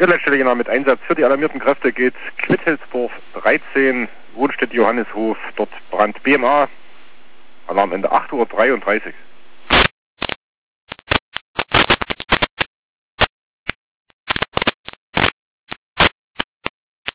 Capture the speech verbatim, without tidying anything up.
Irlandstelle genau mit Einsatz für die alarmierten Kräfte geht Quitthilsdorf dreizehn, Wohnstätte Johanneshof, dort Brand B M A, Alarmende acht Uhr dreiunddreißig.